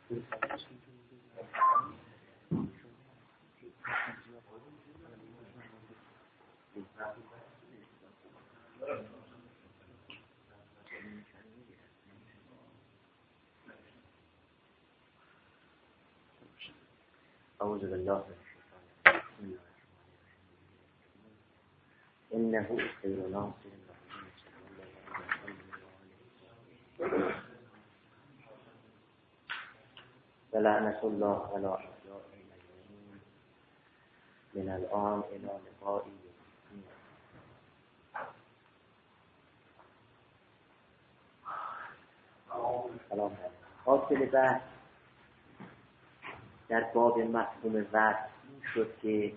اعوذ بالله من الشیطان الرجیم. انه خیر ناصر و لعنت الله علی اعداء المسلمین من الان الی لقاء سلام. حاصل بحث در باب مفهوم وصف شد که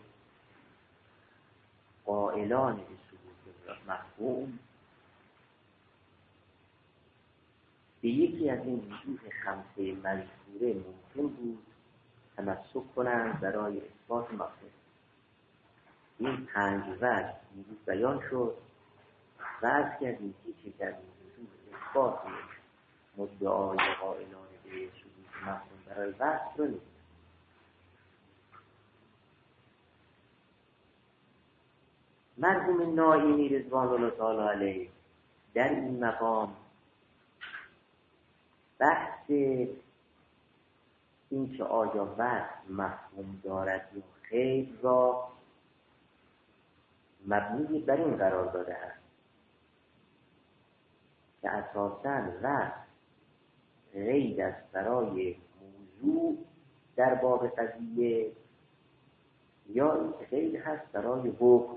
قائلان به ثبوت مفهوم به یکی از این وجوه خمسه مذکوره ممکن بود تمسک کنند برای اثبات مفهوم. این 5 وجه امروز بیان شد و از کردیم که در وجوه اثبات مدعای قائلان به ثبوت مفهوم برای وصف رو نیست. مرحوم ناینی رضوان الله تعالی علیه در این مقام بحث این که آیا وصف مفهوم دارد یا خیر را مبنی بر این قرار داده است که اساساً وصف قید است برای موضوع در باب قضیه یا این قید هست برای حکم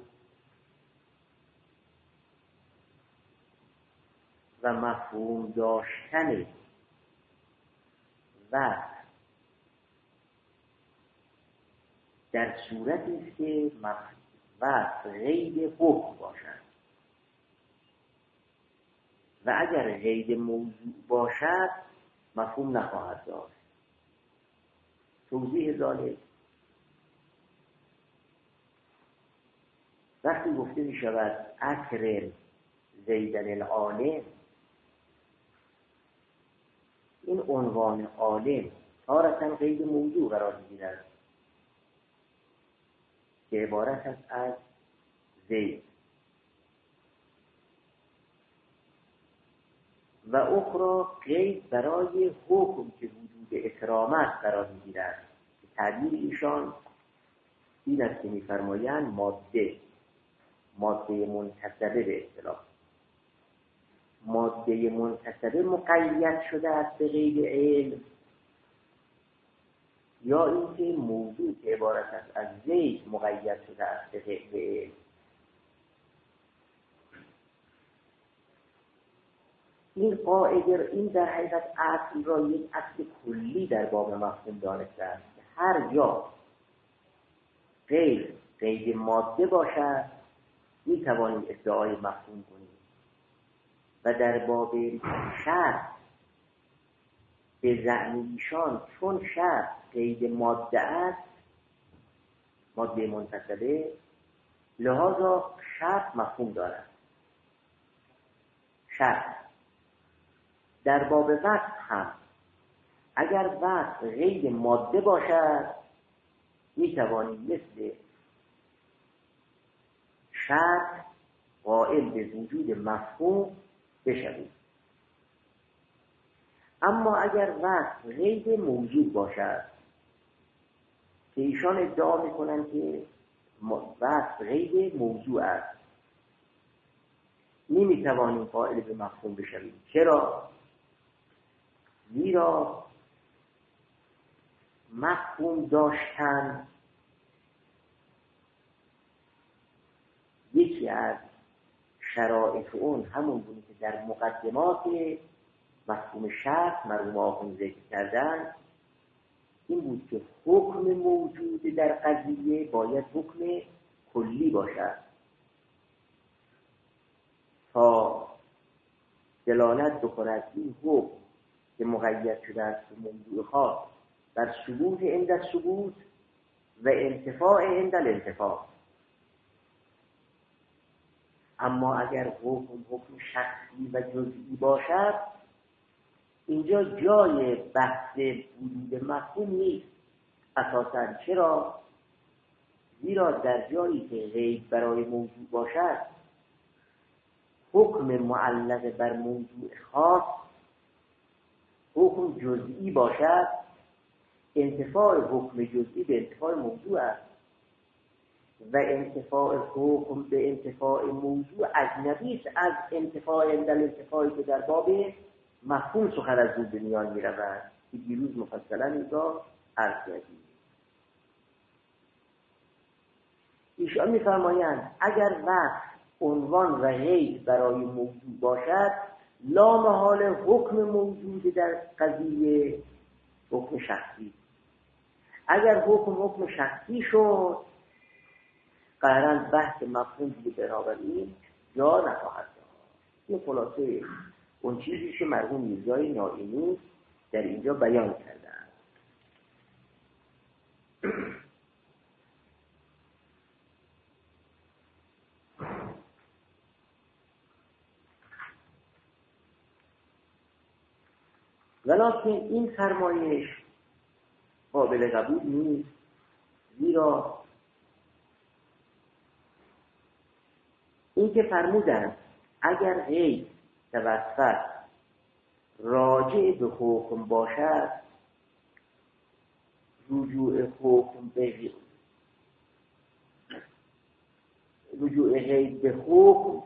و مفهوم داشتن وصف در صورتی است که وصف قید حکم باشد و اگر قید موضوع باشد مفهوم نخواهد داشت. توضیح ذلک وقتی گفته می شود اکرم زیدن العالم، این عنوان عالم تارة قید موضوع قرار می‌گیرد که عبارت است از زید و اخرى قید برای حکم که وجود اکرامت قرار می‌گیرد که تعبیر ایشان این است که می‌فرمایند ماده منتسبه به اصطلاح ماده منتسبه مقید شده است به قید علم یا اینکه موضوع که عبارت است از زید مقید شده است به قید علم. این قاعده این در حقیقت اصل را یک اصل کلی در باب مفهوم دانسته است که هر جا قید ماده باشد می توانیم ادعای مفهوم کنیم و در باب شرط به زعم ایشان چون شرط قید ماده است ماده منتسبه لذا شرط مفهوم دارد. شرط در باب وصف هم اگر وصف قید ماده باشد می توانیم مثل شرط قائل به وجود مفهوم بشوید. اما اگر وصف قید موضوع باشد که ایشان ادعا میکنند که وصف قید موضوع است نمیتوانیم قائل به مفهوم بشوید. چرا؟ زیرا مفهوم داشتن یکی از شرایط اون همون بود که در مقدمات مفهوم شرط مرحوم آخوند ذکر کردن این بود که حکم موجود در قضیه باید حکم کلی باشد تا دلالت بکند این حکم که مقید شده است به موضوع خاص بر ثبوت عند الثبوت و انتفاع عند الانتفاع. اما اگر حکم شخصی و جزئی باشد اینجا جای بحث وجود مفهوم نیست اساساً. چرا؟ زیرا در جایی که غیب برای موضوع باشد، حکم معلق بر موضوع خاص حکم جزئی باشد، انتفاع حکم جزئی به انتفاع موضوع است و انتفاع حکم به انتفاع موضوع اجنبی است از انتفاع در انتفاعی که در باب مفهوم سخن از او به میان می‌رود که دیروز مفصلا اینجا عرض کردیم. ایشان می‌فرمایند اگر وصف عنوان و غیب برای موضوع باشد، لا محال حکم موجود در قضیه حکم شخصی. اگر حکم شخصی شد، قرارن بحث مفهوم دیگه بنابراین جا نخواهد داشت. این خلاصه اون چیزی که مرحوم میرزای نائینی در اینجا بیان کردند. ولکن این فرمایش قابل قبول نیست، زیرا این که فرمودند اگر غیب توسط راجع به حکم باشد، رجوع غیب به حکم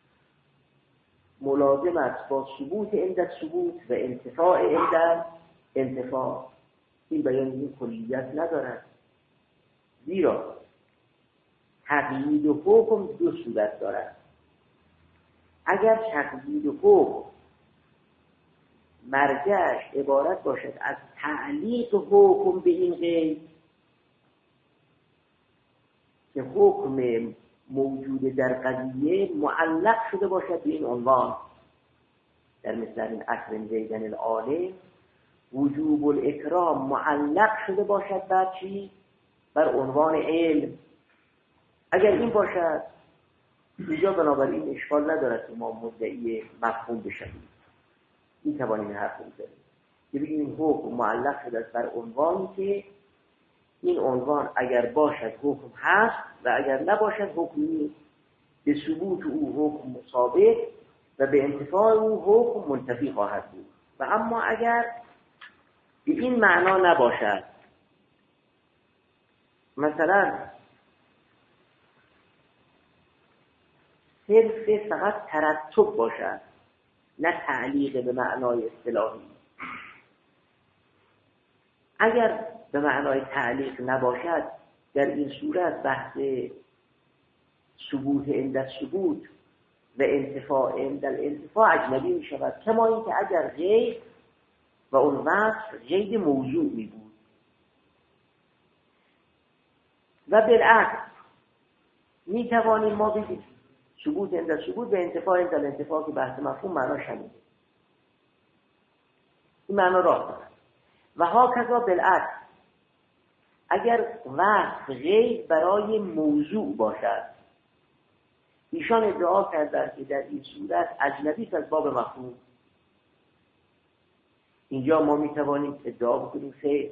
ملازم است با ثبوت عند ثبوت و انتفاع عند انتفاع. این بیان این کلیت ندارد، زیرا تقیید و حکم دو صورت دارد. اگر تقیید و حکم مرجعش عبارت باشد از تعلیق حکم به این غیب، که حکم موجود در قضیه معلق شده باشد به این عنوان، در مثل این اکرم زیدن العالم وجوب الاکرام معلق شده باشد بر چی؟ بر عنوان علم. اگر این باشد اینجا بنابراین اشکال ندارد که ما مدعی مفهوم بشویم. این توانیم حرف بزنیم که بگیم این حکم معلق شده است بر عنوانی که این عنوان اگر باشد حکم هست و اگر نباشد حکم نیست. به ثبوت او حکم ثابت و به انتفاع او حکم منتفی خواهد بود. و اما اگر به این معنا نباشد، مثلا صرف فقط ترتب باشد نه تعلیق به معنای اصطلاحی، اگر به معنای تعلیق نباشد در این صورت بحث ثبوت عند ثبوت و انتفاع عند الانتفاع اجنبی می شود. کما اینکه اگر غیب و اون وصف غیب موضوع می بود و بالعکس می توانیم ما بگیم ثبوت عند ثبوت و انتفاع عند الانتفاع که بحث مفهوم معنا شنیده، این معنا راه دارد. و هاکذا بالعکس اگر وصف غیب برای موضوع باشد، ایشان ادعا کردند که در این صورت اجنبی است از باب مفهوم. اینجا ما می توانیم ادعا بکنیم که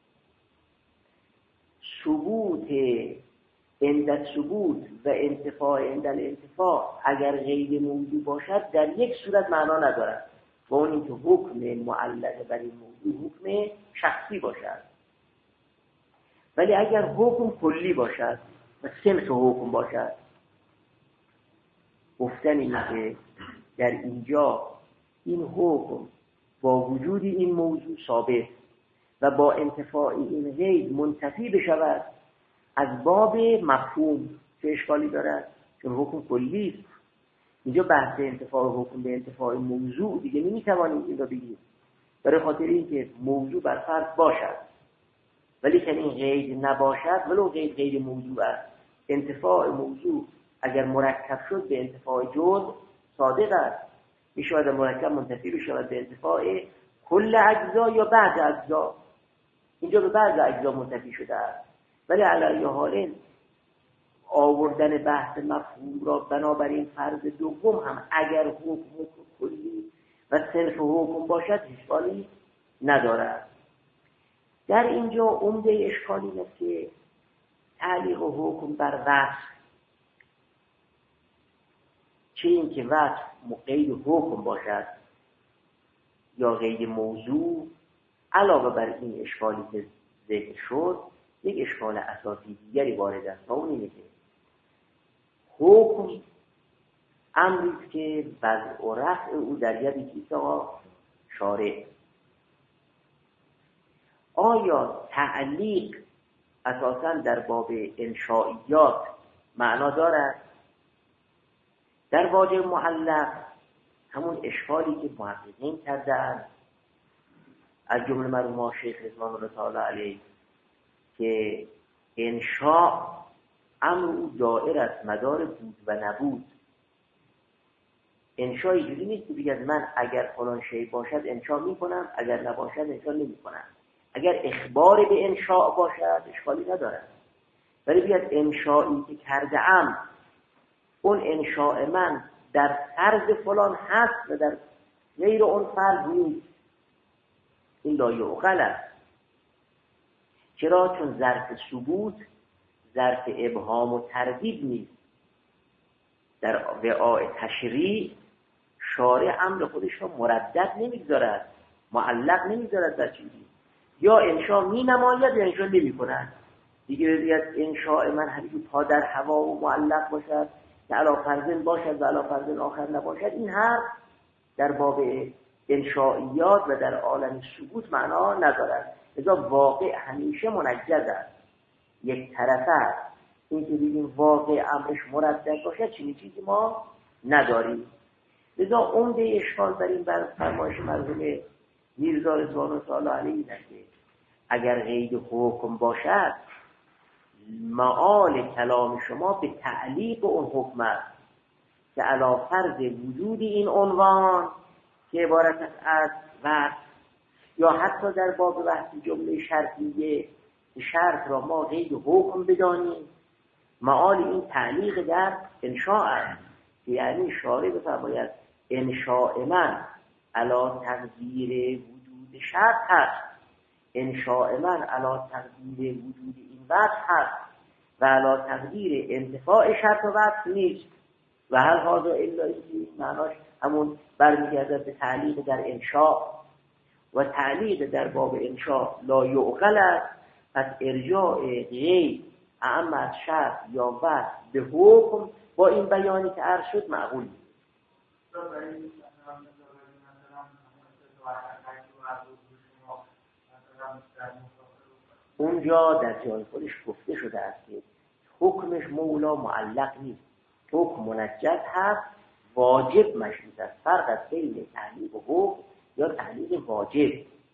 ثبوت عند ثبوت و انتفاع عند الانتفاع اگر غیر موضوع باشد در یک صورت معنا ندارد، و اون اینکه حکم معلق بر این موضوع حکم شخصی باشد. ولی اگر حکم کلی باشد و سمت حکم باشد، گفتن اینه که در اینجا این حکم با وجود این موضوع ثابت و با انتفاع این غیب منتفی بشود از باب مفهوم، چه اشکالی دارد؟ چون حکم کلی است. اینجا بحث انتفاع حکم به انتفاع موضوع دیگه نمیتوانیم این رو بگیم، برای خاطر اینکه موضوع بر فرض باشد ولی که این غیر نباشد، ولو غیر موضوع است. انتفاع موضوع اگر مرکب شد به انتفاع جزء صادق است، میشود مرکب منتفی بشود به انتفاع کل اجزا یا بعض اجزا. اینجا به بعض اجزا منتفی شده است، ولی علی حال آوردن بحث مفهوم را بنابراین فرض دوم هم اگر حکم کلی و صنف حکم باشد اشکالی ندارد. در اینجا عمده اشکالی اینه که تعلیق حکم بر وصف، چه این که وصف قید حکم باشد یا قید موضوع، علاوه بر این اشکالی که ذکر شد یک اشکال اساسی دیگری وارد است و اون اینه که حکم امری که وضع و رفع او در ید کیست آقا؟ شارع. آیا تعلیق اساساً در باب انشائیات معنا دارد؟ در واجب معلق همون اشکالی که محققین کردن از جمله مرحوم شیخ رضوان الله تعالی علیه که انشاء امر او دائر است مدار بود و نبود. انشاء اینجوری نیست که بگید من اگر فلان شی باشد انشاء میکنم، اگر نباشد انشاء نمیکنم. اگر اخبار به انشاء باشد اشکالی ندارد، ولی بیاد انشائی که کرده ام اون انشاء من در فرض فلان هست و در غیر اون فرض نیست، این لا یعقل است. چرا؟ چون ظرف ثبوت ظرف ابهام و تردید نیست. در وعاء تشریع شارع امر خودش رو مردد نمیگذارد، معلق نمیگذارد در چیزی، یا انشاء می نماید یا انشاء نمی کند. دیگه بگید انشاء من همین پا در هوا و معلق باشد که علا فرضن باشد و علا فرضن آخر نباشد، این هر در باب انشائیات و در عالم ثبوت معنا ندارد. لذا واقع همیشه منجز است، یک طرفه است. این که بگیم واقع امرش مردد باشد چنین چیزی ما نداریم. لذا عمده اشکال بر این بر فرمایش مرحوم میرزا رضوان الله تعالی علیه است که اگر قید حکم باشد معال کلام شما به تعلیق اون حکم است که علی فرض وجود این عنوان که عبارت است از وصف، یا حتی در باب بحث جمله شرطیه شرط را ما قید حکم بدانیم، معال این تعلیق در انشاء است، یعنی شارع بفرماید انشاء من علی تقدیر وجود شرط هست، انشاء من علی تقدیر وجود این وصف هست و علی تقدیر انتفاع شرط و وصف نیست. و هر هذا الا اینکه معناش همون برمیگردد به تعلیق در انشاء، و تعلیق در باب انشاء لا یعقل است. پس ارجاع غیر اعم از شرط یا وصف به حکم با این بیانی که عرض شد معقول نیست. اونجا در جای خودش گفته شده است که حکمش مولا معلق نیست، حکم منجز هست، واجب مشروط است. فرق است بین تعلیق و حکم یا تعلیق واجب.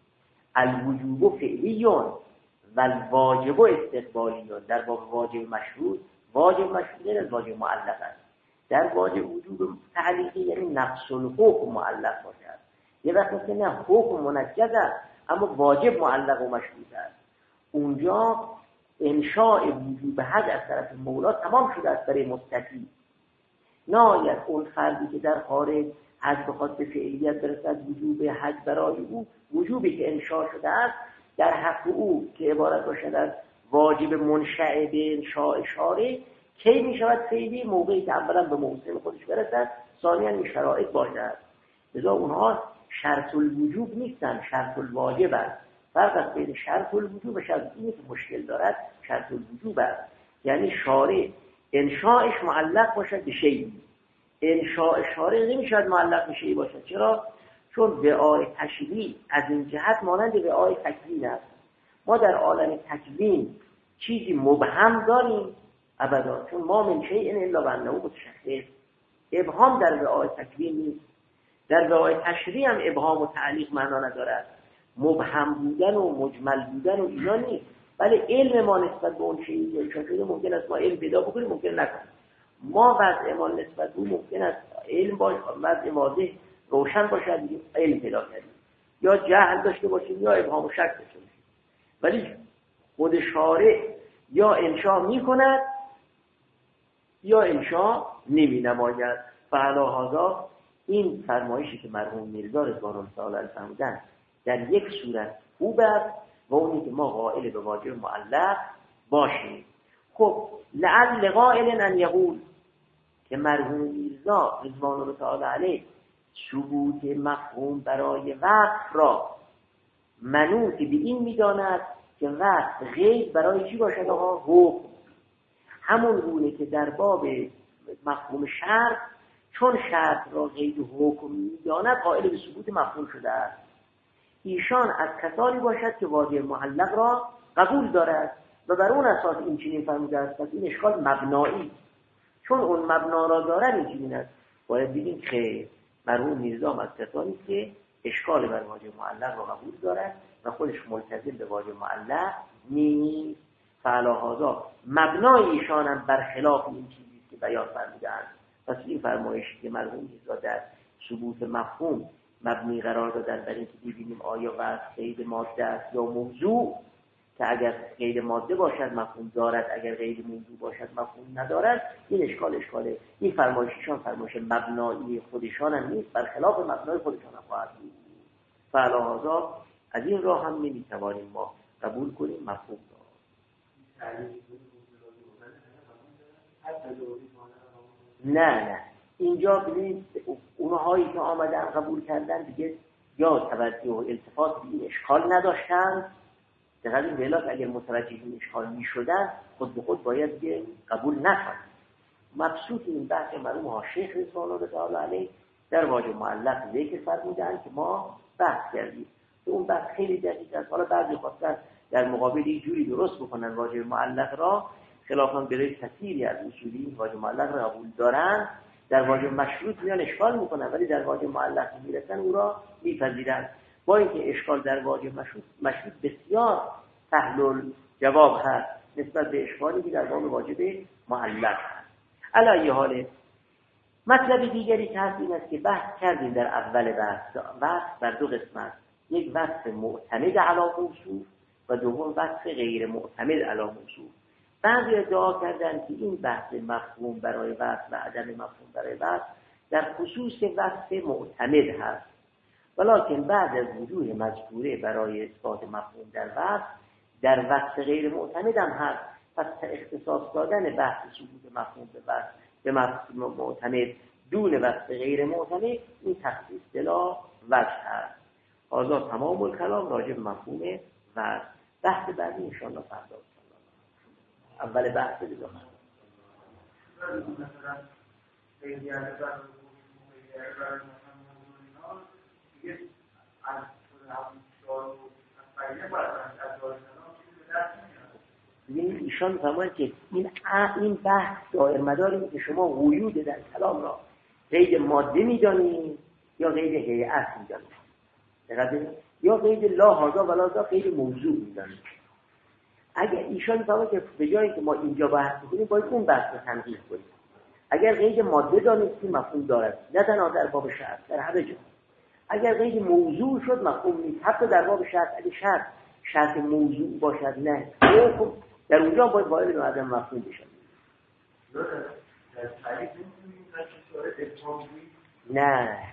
الوجوب فعلیون و الواجب استقبالیون. در باب واجب مشروط، واجب مشروط از واجب معلق است. در واجب وجوب تعلیقی یعنی نقص الحکم معلق باشد. یه وقت مثل نه حکم منجز است اما واجب معلق و مشروط است. اونجا انشاء وجوب حج از طرف مولا تمام شده است برای مستطیع. نهایت اون فردی که در خارج حج بخواد به فعلیت برسد وجوب حج برای او، وجوبی که انشاء شده است در حق او که عبارت باشد از واجب منشأ به انشاء شارع، کی می شود فعلی؟ موقعی که اولا به موسم خودش برسد، ثانیاً این شرایط باشد. لذا اونها شرط الوجوب نیستن، شرط الواجب است. فرق است بین شرط الوجوب و شرط اینی که مشکل دارد شرط الوجوب است، یعنی شارع انشاءش معلق باشد به شیئی. انشاء شارع نمیشود معلق به شیئی باشد. چرا؟ چون وعاء تشریع از این جهت مانند وعاء تکوین است. ما در عالم تکوین چیزی مبهم داریم؟ ابدا، چون ما من شیء الا و انه متشخص. ابهام در وعاء تکوین نیست. در وعاء تشریع هم ابهام و تعلیق معنا ندارد. مبهم بودن و مجمل بودن و اینا نیست، ولی علم ما نسبت به اون چیزی که انشاء شده ممکن است ما علم پیدا بکنیم، ممکن نکنیم. ما وضع ما نسبت به اون ممکن است علم باشه، وضع واضح روشن باشه دیگه علم پیدا کنیم، یا جهل داشته باشیم یا ابهام و شک داشته باشیم. ولی خود شارع یا انشاء می‌کند یا انشاء نمی‌نماید. فعلا هذا این فرمایشی که مرحوم میرزا رضوان الله تعالی علیه فرمودن در یک صورت خوب است و اونی که ما قائل به واجب معلق باشیم. خب لعل قائل ان یقول که مرحوم میرزا رضوان الله تعالی علیه ثبوت مفهوم برای وقت را منوط به این میداند که وقت غیر برای چی باشد؟ آقا حکم. همون گونه که در باب مفهوم شرط چون شرط را غیر حکم میداند قائل به ثبوت مفهوم شده است. ایشان از کسانی باشد که واجب معلق را قبول دارد و بر اون اساس این چنین فرموده است. پس این اشکال مبنایی، چون اون مبنا را دارد این چنین است. باید بگیم که مرحوم میرزا از کسانی که اشکال بر واجب معلق را قبول دارد و خودش ملتزم به واجب معلق نیست. فعلاهذا مبنای ایشان هم برخلاف این چیزی که بیان فرمودند. پس این فرمایشی که مرحوم میرزا در ثبوت مفهوم مبنی قرار دادن بر اینکه ببینیم آیا وصف غیر ماده است یا موضوع، که اگر غیر ماده باشد مفهوم دارد، اگر غیر موضوع باشد مفهوم ندارد. این اشکاله. این فرمایششان فرمایش مبنایی خودشان هم نیست، برخلاف مبنای خودشان هم خواهد بود. فعلاهذا از این راه هم نمیتوانیم ما قبول کنیم مفهوم را. نه اینجا ببینید اونهایی که آمدن قبول کردن دیگه یا توجه و التفات به این اشکال نداشتن. در این ویلات اگر متوجه این اشکال می شدن خود به خود باید دیگه قبول نکنن. مبسوط این بحث مرحوم شیخ رضوان الله تعالی علیه در واجب معلق ذکر فرمودن که ما بحث کردیم. اون بحث خیلی دقیق است. حالا بعضی خواستن در مقابل یک جوری درست بکنن واجب معلق را، خلافاً برای کثیری از اصولی واجب معلق را قبول دارن، در واجب مشروط میان اشکال میکنن ولی در واجب معلق میرسن او را میپذیرن. با اینکه اشکال در واجب مشروط بسیار سهل جواب هست نسبت به اشکالی که در باب واجب معلق هست. علی حال مطلب دیگری که هست این است که بحث کردیم در اول بحث بر دو قسمت، یک وصف معتمد علی موصوف و دوم وصف غیر معتمد علی موصوف. بعضی ادعا کردن که این بحث مفهوم برای وصف و عدم مفهوم برای وصف در خصوص وصف معتمد هست، ولکن بعد از وجوه مذکوره برای اثبات مفهوم در وصف، در وصف غیر معتمد هم هست. پس اختصاص دادن بحث ثبوت مفهوم به وصف به مفهوم معتمد دون وصف غیر معتمد این تخصیص بلا وجه هست. حالا تمام الکلام راجع به مفهوم وصف. بحث بعدی ان شاء الله فردا. اول بحث دیگه ایشان فرمودند که این بحث دائر مداری که شما قیود در کلام را قید ماده میدانید یا قید هیئت میدانید، یا قید لا هذا ولا ذا قید موضوع میدانید. اگر ایشان فرمودند که به جایی که ما اینجا بحث کنیم باید اون بحث رو تنظیم کنیم. اگر قید ماده دانستیم مفهوم دارد، نه تنها در باب شرط، در همه جا. اگر قید موضوع شد مفهوم نیست، حتی در باب شرط. اگه شرط موضوع باشد نه، در اونجا باید قائل به عدم مفهوم بشن. نه